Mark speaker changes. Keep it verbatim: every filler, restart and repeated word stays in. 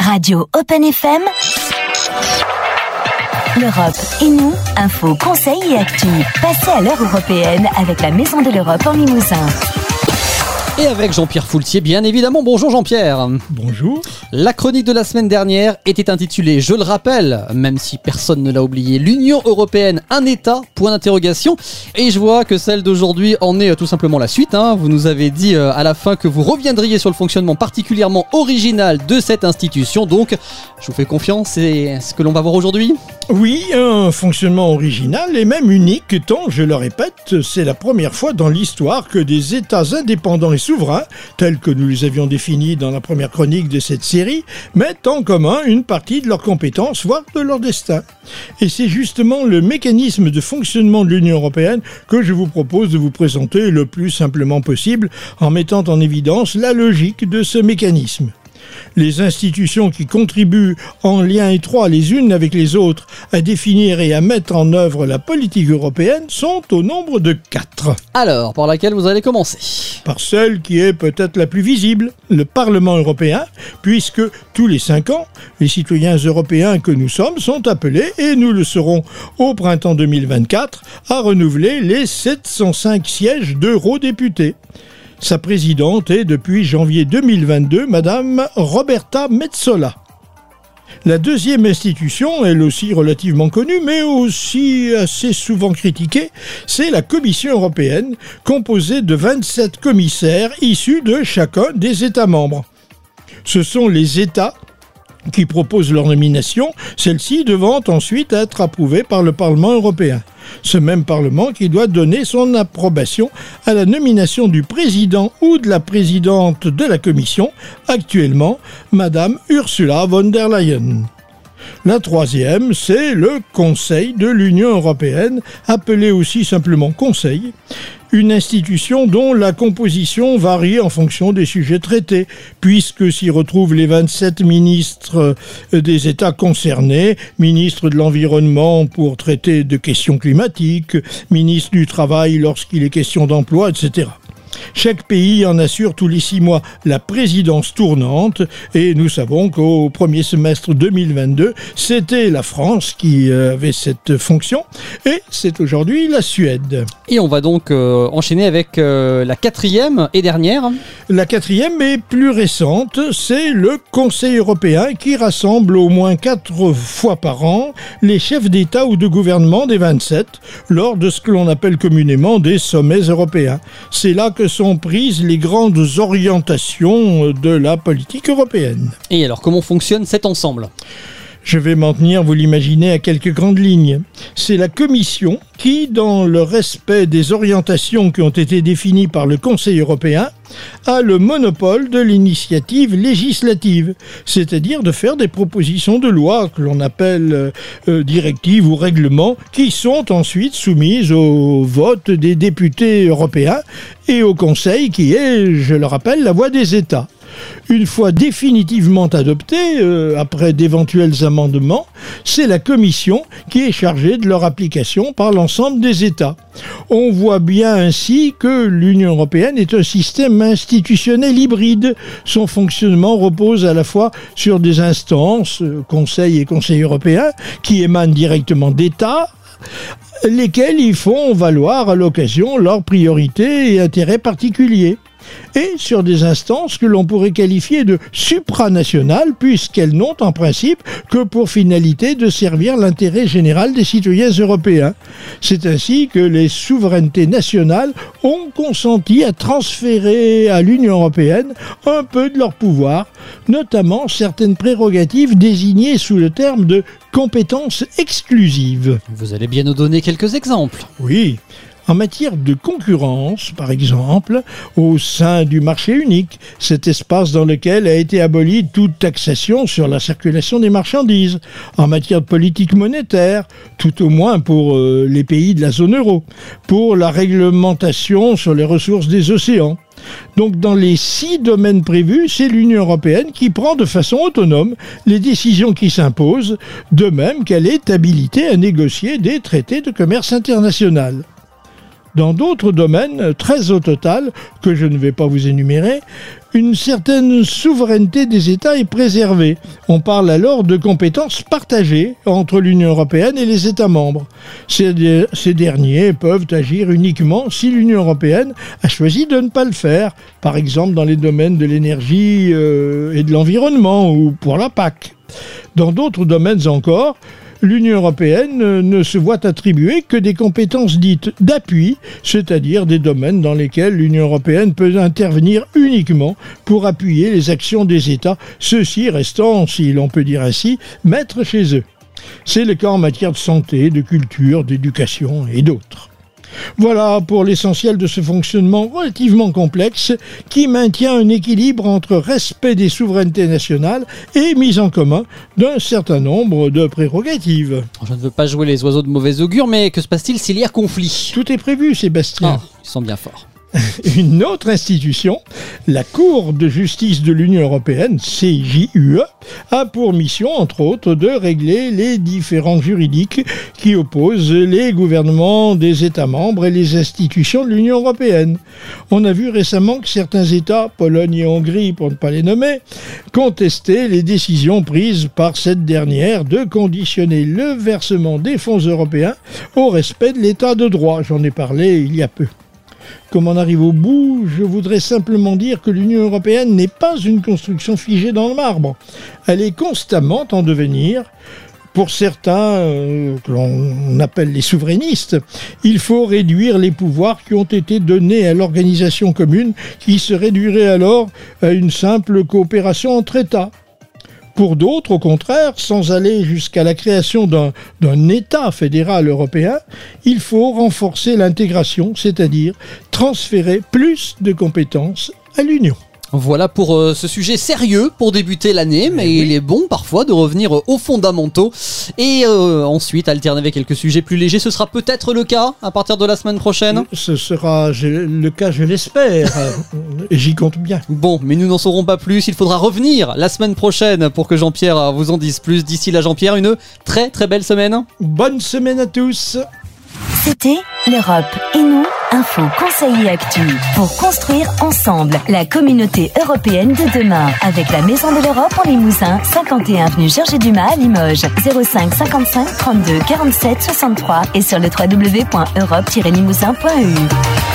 Speaker 1: Radio Open F M. L'Europe et nous, info, conseils et actu. Passez à l'heure européenne avec la Maison de l'Europe en Limousin.
Speaker 2: Et avec Jean-Pierre Foultier, bien évidemment. Bonjour Jean-Pierre.
Speaker 3: Bonjour.
Speaker 2: La chronique de la semaine dernière était intitulée, je le rappelle, même si personne ne l'a oublié, l'Union Européenne, un État, point d'interrogation. Et je vois que celle d'aujourd'hui en est tout simplement la suite. Hein. Vous nous avez dit à la fin que vous reviendriez sur le fonctionnement particulièrement original de cette institution. Donc, je vous fais confiance, c'est ce que l'on va voir aujourd'hui.
Speaker 3: Oui, un fonctionnement original et même unique, tant, je le répète, c'est la première fois dans l'histoire que des États indépendants et souverains, tels que nous les avions définis dans la première chronique de cette série, mettent en commun une partie de leurs compétences, voire de leur destin. Et c'est justement le mécanisme de fonctionnement de l'Union européenne que je vous propose de vous présenter le plus simplement possible, en mettant en évidence la logique de ce mécanisme. Les institutions qui contribuent en lien étroit les unes avec les autres à définir et à mettre en œuvre la politique européenne sont au nombre de quatre.
Speaker 2: Alors, par laquelle vous allez commencer ?
Speaker 3: Par celle qui est peut-être la plus visible, le Parlement européen, puisque tous les cinq ans, les citoyens européens que nous sommes sont appelés, et nous le serons au printemps deux mille vingt-quatre, à renouveler les sept cent cinq sièges d'eurodéputés. Sa présidente est, depuis janvier deux mille vingt-deux, Madame Roberta Metsola. La deuxième institution, elle aussi relativement connue, mais aussi assez souvent critiquée, c'est la Commission européenne, composée de vingt-sept commissaires issus de chacun des États membres. Ce sont les États qui proposent leur nomination, celle-ci devant ensuite être approuvée par le Parlement européen. Ce même Parlement qui doit donner son approbation à la nomination du président ou de la présidente de la Commission, actuellement Madame Ursula von der Leyen. La troisième, c'est le Conseil de l'Union européenne, appelé aussi simplement Conseil, une institution dont la composition varie en fonction des sujets traités, puisque s'y retrouvent les vingt-sept ministres des États concernés, ministre de l'Environnement pour traiter de questions climatiques, ministre du Travail lorsqu'il est question d'emploi, et cetera. Chaque pays en assure tous les six mois la présidence tournante et nous savons qu'au premier semestre deux mille vingt-deux, c'était la France qui avait cette fonction et c'est aujourd'hui la Suède.
Speaker 2: Et on va donc euh, enchaîner avec euh, la quatrième et dernière.
Speaker 3: La quatrième et plus récente, c'est le Conseil européen qui rassemble au moins quatre fois par an les chefs d'État ou de gouvernement des vingt-sept lors de ce que l'on appelle communément des sommets européens. C'est là que sont prises les grandes orientations de la politique européenne.
Speaker 2: Et alors, comment fonctionne cet ensemble ?
Speaker 3: Je vais m'en tenir, vous l'imaginez, à quelques grandes lignes. C'est la Commission qui, dans le respect des orientations qui ont été définies par le Conseil européen, a le monopole de l'initiative législative, c'est-à-dire de faire des propositions de loi que l'on appelle euh, directives ou règlements, qui sont ensuite soumises au vote des députés européens et au Conseil qui est, je le rappelle, la voix des États. Une fois définitivement adopté, euh, après d'éventuels amendements, c'est la Commission qui est chargée de leur application par l'ensemble des États. On voit bien ainsi que l'Union européenne est un système institutionnel hybride. Son fonctionnement repose à la fois sur des instances, euh, Conseil et Conseil européen, qui émanent directement d'États, lesquels y font valoir à l'occasion leurs priorités et intérêts particuliers. Et sur des instances que l'on pourrait qualifier de supranationales, puisqu'elles n'ont en principe que pour finalité de servir l'intérêt général des citoyens européens. C'est ainsi que les souverainetés nationales ont consenti à transférer à l'Union européenne un peu de leur pouvoir, notamment certaines prérogatives désignées sous le terme de compétences exclusives.
Speaker 2: Vous allez bien nous donner quelques exemples.
Speaker 3: Oui. En matière de concurrence, par exemple, au sein du marché unique, cet espace dans lequel a été abolie toute taxation sur la circulation des marchandises. En matière de politique monétaire, tout au moins pour euh, les pays de la zone euro. Pour la réglementation sur les ressources des océans. Donc dans les six domaines prévus, c'est l'Union européenne qui prend de façon autonome les décisions qui s'imposent, de même qu'elle est habilitée à négocier des traités de commerce international. Dans d'autres domaines, treize au total, que je ne vais pas vous énumérer, une certaine souveraineté des États est préservée. On parle alors de compétences partagées entre l'Union européenne et les États membres. Ces, de- ces derniers peuvent agir uniquement si l'Union européenne a choisi de ne pas le faire, par exemple dans les domaines de l'énergie euh, et de l'environnement ou pour la P A C. Dans d'autres domaines encore, l'Union européenne ne se voit attribuer que des compétences dites d'appui, c'est-à-dire des domaines dans lesquels l'Union européenne peut intervenir uniquement pour appuyer les actions des États, ceux-ci restant, si l'on peut dire ainsi, maîtres chez eux. C'est le cas en matière de santé, de culture, d'éducation et d'autres. Voilà pour l'essentiel de ce fonctionnement relativement complexe qui maintient un équilibre entre respect des souverainetés nationales et mise en commun d'un certain nombre de prérogatives.
Speaker 2: Je ne veux pas jouer les oiseaux de mauvais augure, mais que se passe-t-il s'il y a conflit ?
Speaker 3: Tout est prévu, Sébastien.
Speaker 2: Ah, ils sont bien forts.
Speaker 3: Une autre institution, la Cour de justice de l'Union européenne, C J U E, a pour mission, entre autres, de régler les différends juridiques qui opposent les gouvernements des États membres et les institutions de l'Union européenne. On a vu récemment que certains États, Pologne et Hongrie pour ne pas les nommer, contestaient les décisions prises par cette dernière de conditionner le versement des fonds européens au respect de l'état de droit. J'en ai parlé il y a peu. Comme on arrive au bout, je voudrais simplement dire que l'Union européenne n'est pas une construction figée dans le marbre. Elle est constamment en devenir. Pour certains, euh, que l'on appelle les souverainistes, il faut réduire les pouvoirs qui ont été donnés à l'organisation commune, qui se réduirait alors à une simple coopération entre États. Pour d'autres, au contraire, sans aller jusqu'à la création d'un, d'un État fédéral européen, il faut renforcer l'intégration, c'est-à-dire transférer plus de compétences à l'Union.
Speaker 2: Voilà pour euh, ce sujet sérieux pour débuter l'année, mais
Speaker 3: oui.
Speaker 2: il est bon parfois de revenir euh, aux fondamentaux et euh, ensuite alterner avec quelques sujets plus légers. Ce sera peut-être le cas à partir de la semaine prochaine.
Speaker 3: Ce sera je- le cas, je l'espère, et j'y compte bien.
Speaker 2: Bon, mais nous n'en saurons pas plus. Il faudra revenir la semaine prochaine pour que Jean-Pierre euh, vous en dise plus. D'ici là, Jean-Pierre, une très très belle semaine.
Speaker 3: Bonne semaine à tous.
Speaker 1: C'était l'Europe et nous, info, conseil et actu. Pour construire ensemble la communauté européenne de demain. Avec la Maison de l'Europe en Limousin, cinquante et un avenue Georges Dumas à Limoges. zéro cinq cinquante-cinq trente-deux quarante-sept soixante-trois et sur le w w w point europe tiret limousin point e u.